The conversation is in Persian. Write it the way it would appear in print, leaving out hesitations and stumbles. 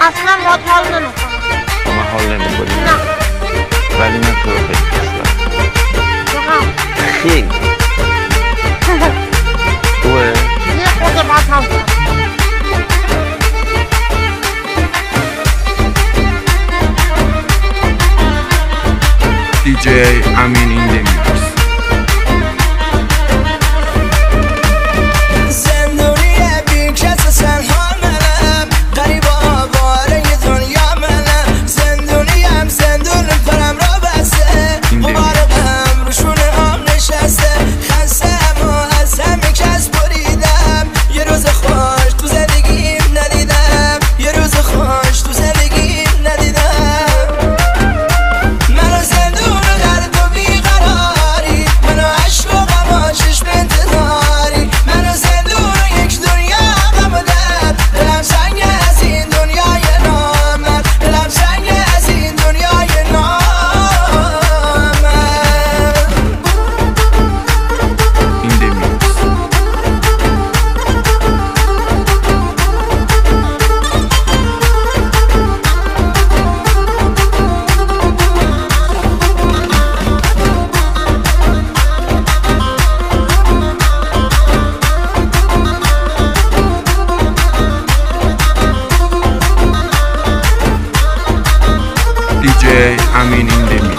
اصلا باید حال نمیکنم. من حال نمیکنی؟ نه. ولی من تو رو خیلی دوست دارم. واقعا خیلی خوبه؟ یه خورده باید حال کنم. DJ Amin in the mix. DJ Amin in the mix.